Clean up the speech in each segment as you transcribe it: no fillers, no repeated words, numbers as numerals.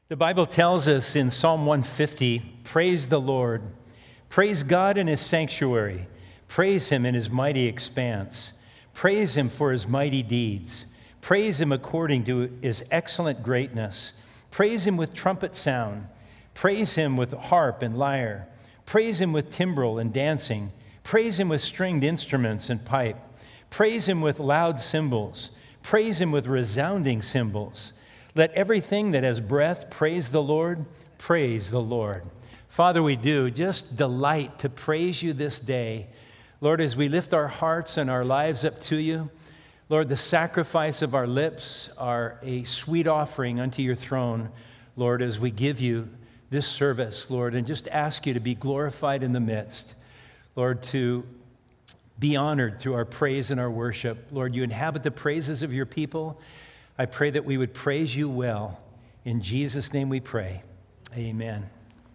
The Bible tells us in Psalm 150, praise the Lord. Praise God in his sanctuary. Praise him in his mighty expanse. Praise him for his mighty deeds. Praise him according to his excellent greatness. Praise him with trumpet sound. Praise him with harp and lyre. Praise him with timbrel and dancing. Praise him with stringed instruments and pipe. Praise him with loud cymbals. Praise him with resounding cymbals. Let everything that has breath praise the Lord. Praise the Lord. Father, we do just delight to praise you this day. Lord, as we lift our hearts and our lives up to you, Lord, the sacrifice of our lips are a sweet offering unto your throne, Lord, as we give you this service, Lord, and just ask you to be glorified in the midst. Lord, to be honored through our praise and our worship. Lord, you inhabit the praises of your people. I pray that we would praise you well. In Jesus' name we pray. Amen.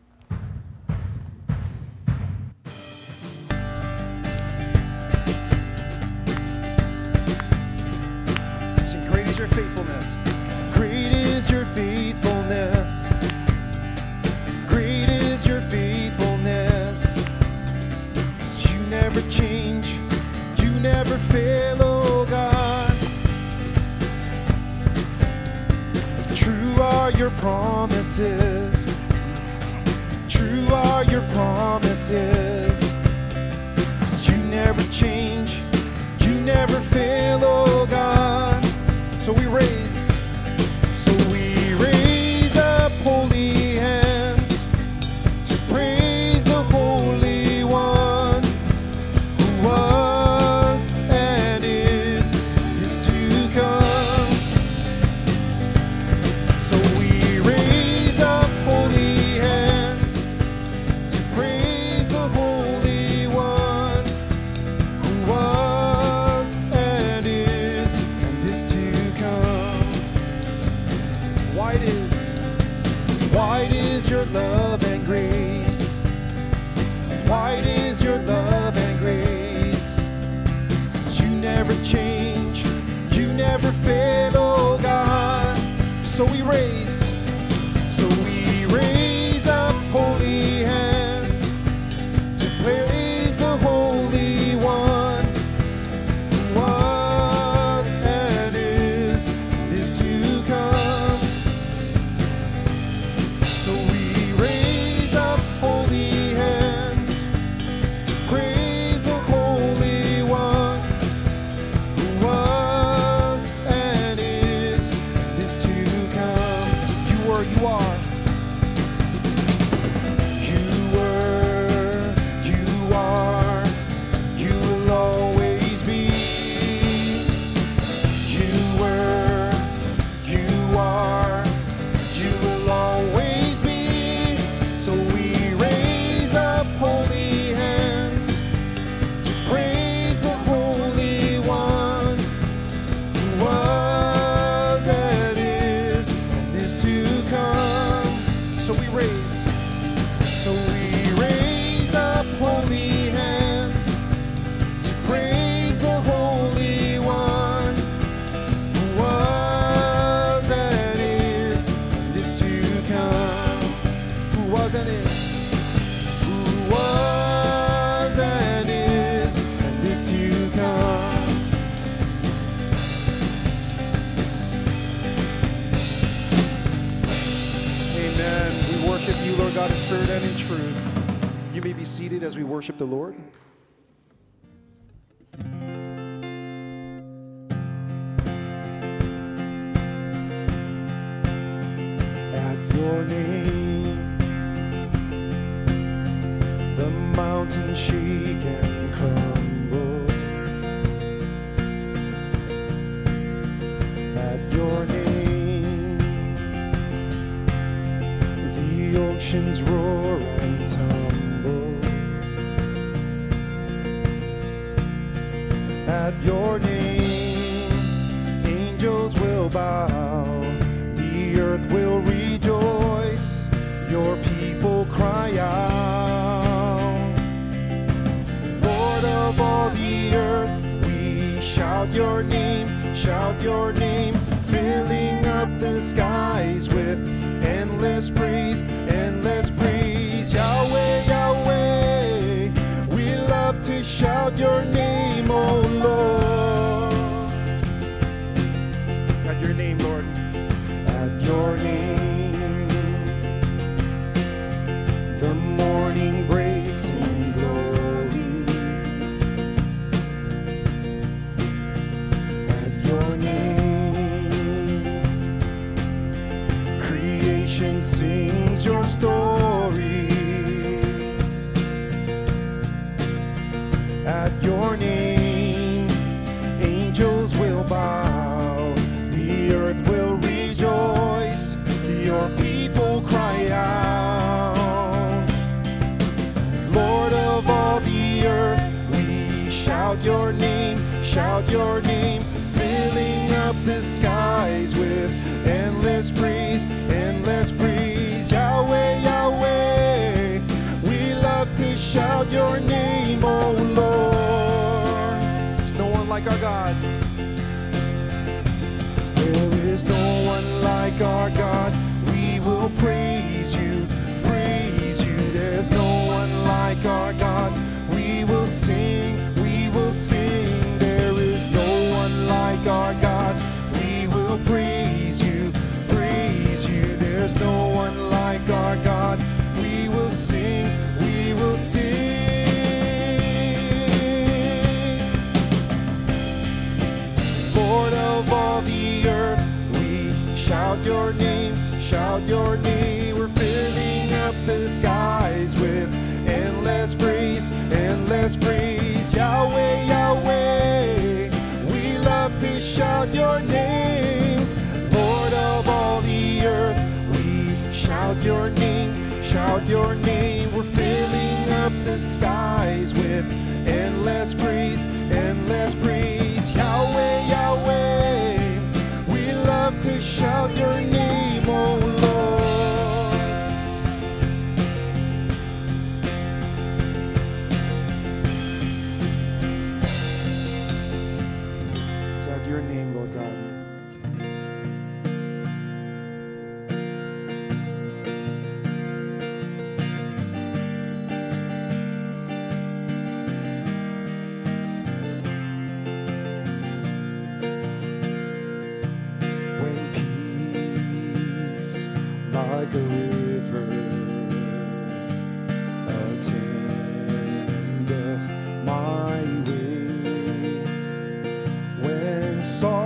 Sing, great is your faithfulness. Great is your faithfulness. Great is your faithfulness. 'Cause you never change. You never fail, oh God. True are your promises. True are your promises. 'Cause you never change. You never fail, oh God. So we raise up holy hands to praise the Holy One who was and is to come. So we raise up holy hands to praise the Holy One who was and is to come. Wide is your love and grace. Wide is your love and grace. 'Cause you never change. You never fail, oh God. So we raise up holy hands to praise the Holy One who was and is to come. So we raise up holy hands to praise the Holy One who was and is to come. You were, you are. You were, you are, you will always be. You were, you are, you will always be. So we raise up holy hands to praise the Holy One who was and is to come. So we raise up holy hands to praise the Holy One who was and is to come. Who was and is to come. Amen. We worship you, Lord God, in spirit and in truth. You may be seated as we worship the Lord. At your name, the mountains shake and crumble. At your name, the oceans roar and tumble. At your name, angels will bow, the earth will rejoice, your people cry out. Lord of all the earth, we shout your name, filling up the skies with endless endless praise, endless praise. Yahweh, Yahweh, we love to shout your name, oh Lord. At your name, Lord. At your name, the morning breaks in glory. At your name, creation sings your story. At your name, angels will bow, the earth will rejoice, your people cry out. Lord of all the earth, we shout your name, filling up the skies with endless praise, endless praise. Yahweh, Yahweh, we love to shout your name, oh Lord. There's no one like our God. There is no one like our God. We will praise you, praise you. There's no one like our God. We will sing, we will sing. There is no one like our God. We will praise you, praise you. There's no one like our God. We will sing, we will sing. Lord of all the earth, we shout your name, shout your name. We're filling up the skies with endless praise, endless praise. Yahweh, Yahweh, we love to shout your name. Lord of all the earth, we shout your name, shout your name. We're filling up the skies with endless praise, endless praise. Yahweh, Yahweh, we love to shout your name, oh Lord. It's at your name, Lord God. Like a river attendeth my way, when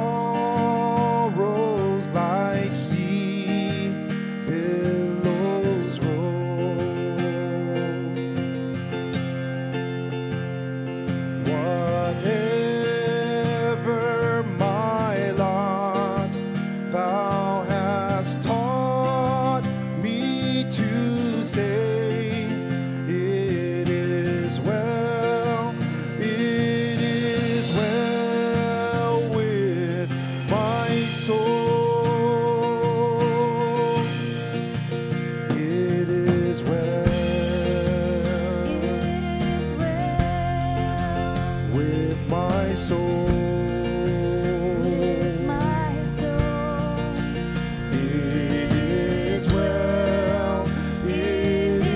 sorrows like sea billows roll, whatever my lot, thou hast taught me to say, it is well with my soul. It is well with my soul. It is well with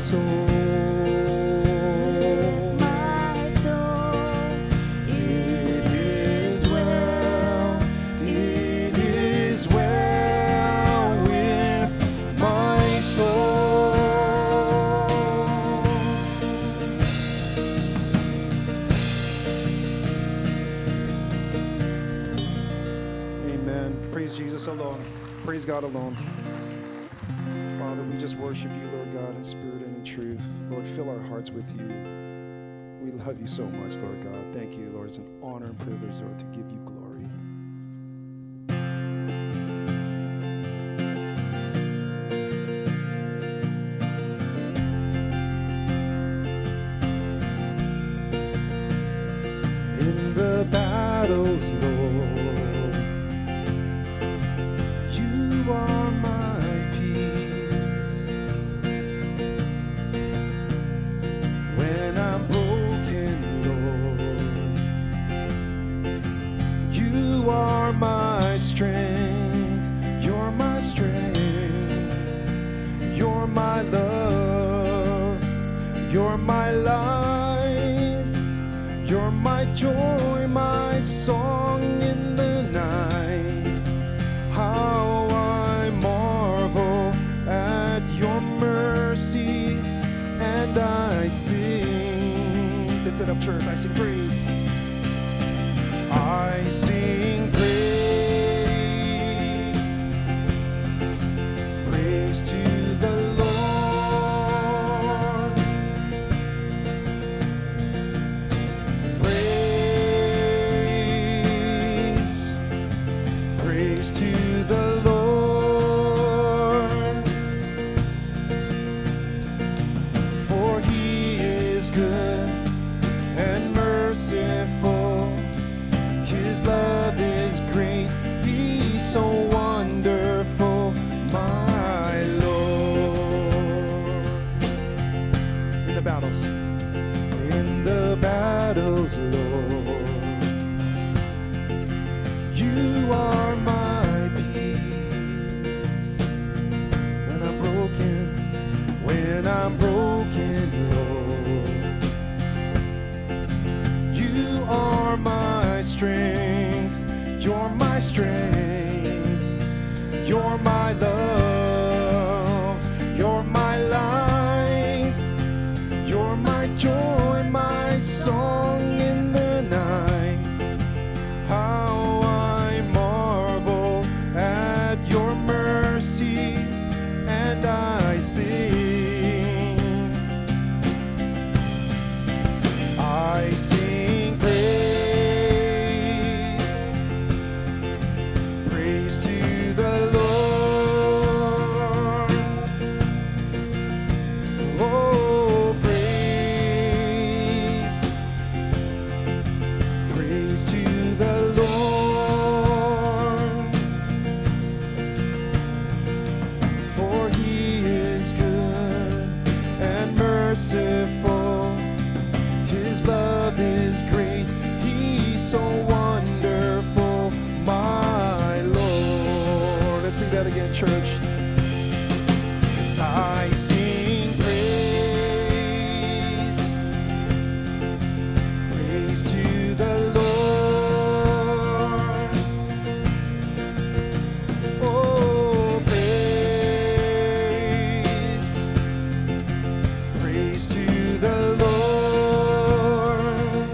soul. With my soul, it is well. It is well with my soul. Amen. Praise Jesus alone. Praise God alone. Father, we just worship you, Lord God, in spirit and in truth. Lord, fill our hearts with you. We love you so much, Lord God. Thank you, Lord. It's an honor and privilege, Lord, to give you glory. In the battles, Lord, you are my peace. When I'm broken, Lord, you are my strength. You're my strength. You're my love. You're my life. You're my joy, my song in the night. How I marvel at your mercy, and I sing. Lift it up, church. I sing praise. I sing praise. Praise to the Lord. Praise. Praise to the Lord. For he is good and merciful. His love is great. He's so wonderful, my Lord. In the battles. In the battles, Lord, you are my peace. When I'm broken, Lord, you are my strength. You're my strength. You're my love. You're my life. You're my joy, my song in the night. How I marvel at your mercy, and I sing. I sing praise. Praise to the Lord. Oh, praise. Praise to the Lord. For he is good and merciful. His love is great. He's so wonderful, my Lord. Let's sing that again, church. As I sing praise. Praise to the Lord. Oh, praise. Praise to the Lord.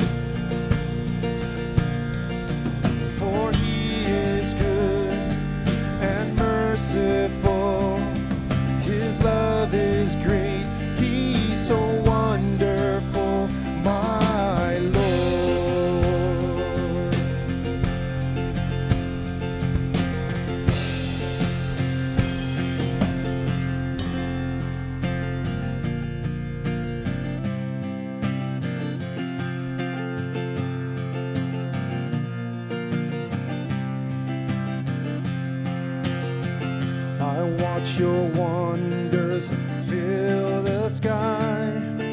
For he is good and merciful. His love is great. He's so wonderful, my Lord. I watch your wonders fill the sky,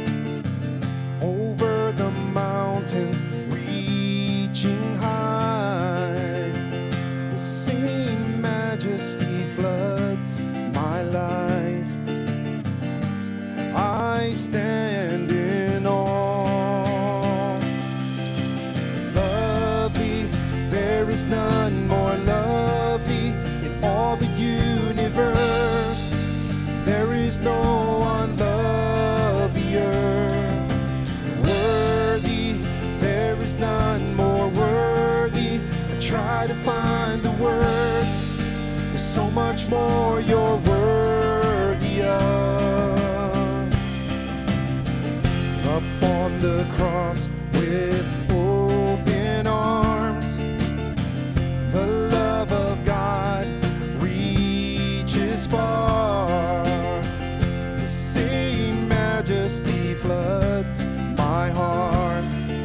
over the mountains reaching high. The same majesty floods my life. I I stand in awe. Lovely, there is none more lovely in all the universe. There is no one lovelier. Worthy, there is none more worthy. I try to find the words. There's so much more you're worthy of. Up on the cross with open arms, the love of God reaches far. The same majesty floods my heart.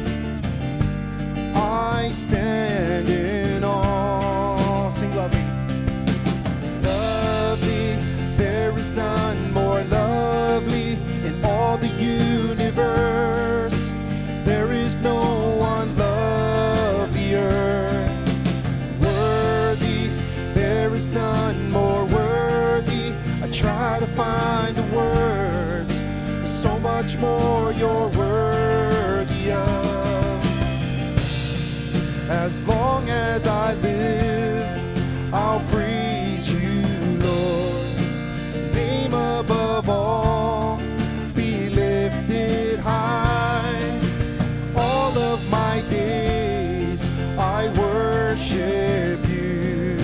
I stand in awe. Sing lovely. Lovely, there is none more lovely in all the universe. There is no one lovelier. Worthy, there is none more worthy. I try to find the words. There's so much more you're worthy of. As long as I live, I'll praise you, Lord. Name above all, be lifted high. All of my days, I worship you.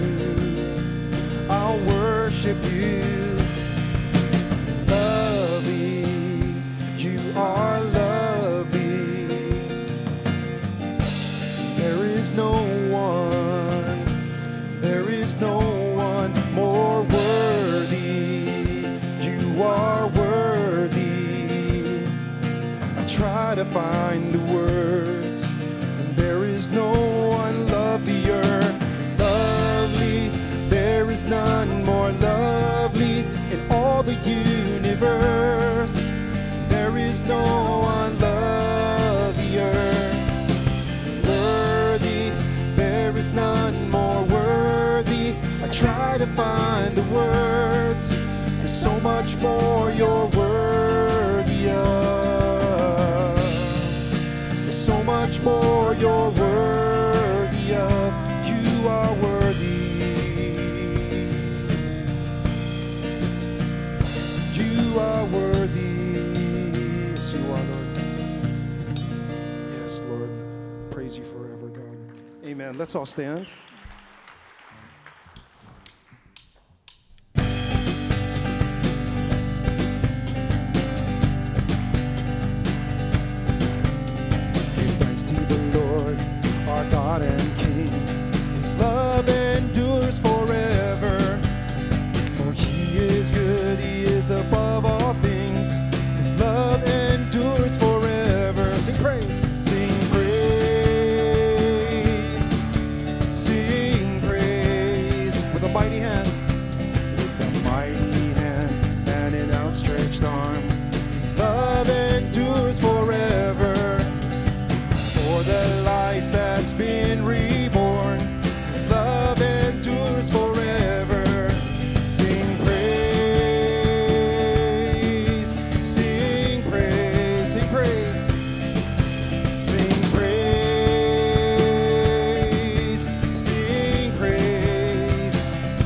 I'll worship you. Lovely, you are lovely. There is no one more worthy. You are worthy. I try to find the words, and there is no one lovelier. Lovely, there is none more lovely in all the universe. There is no one lovelier. Worthy, there is none more worthy. I try to find the words. There's so much more you're worthy of. There's so much more you're worthy of. You are worthy. You are worthy. Yes, you are, Lord. Yes, Lord. Praise you forever, God. Amen. Let's all stand. God and King, His love endures forever. For He is good, He is above all things. His love endures forever. Sing praise, sing praise, sing praise. With a mighty hand, with a mighty hand and an outstretched arm. His love endures forever. For the life that's been reborn, His love endures forever. Sing praise, sing praise, sing praise, sing praise, sing praise.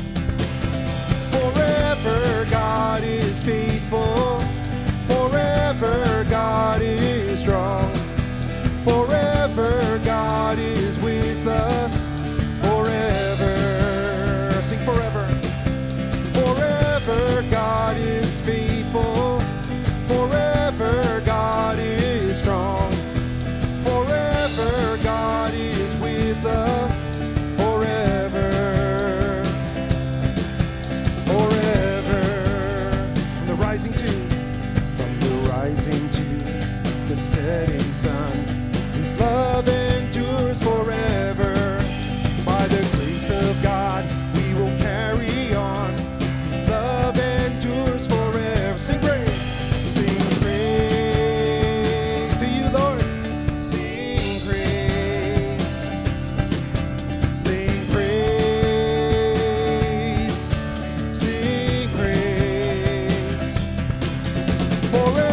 Forever God is faithful, forever God is strong. Forever God is with us, forever. Sing forever. Forever God is faithful, forever God is strong. Forever God is with us, forever. Forever. From the rising to the setting sun. His love endures forever. By the grace of God, we will carry on. His love endures forever. Sing praise. Sing praise to you, Lord. Sing praise. Sing praise. Sing praise. Forever.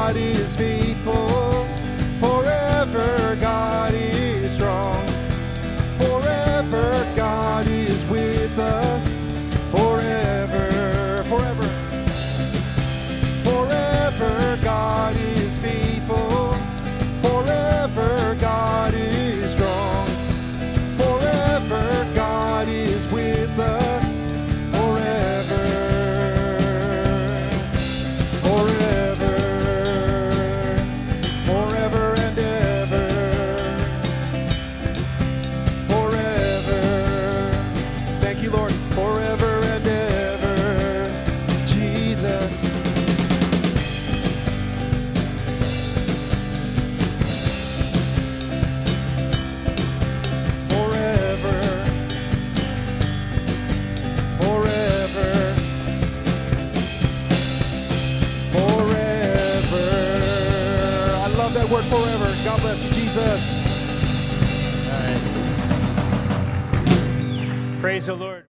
God is faithful. Forever God is strong. Forever God is with us. Forever, forever. Forever God is faithful. Forever God is strong. Forever God is with us. Forever. Forever. Forever and ever. Forever. Thank you, Lord. Forever and ever. Jesus. Forever. Forever. Forever. I love that word forever. God bless you, Jesus. All right. Praise the Lord.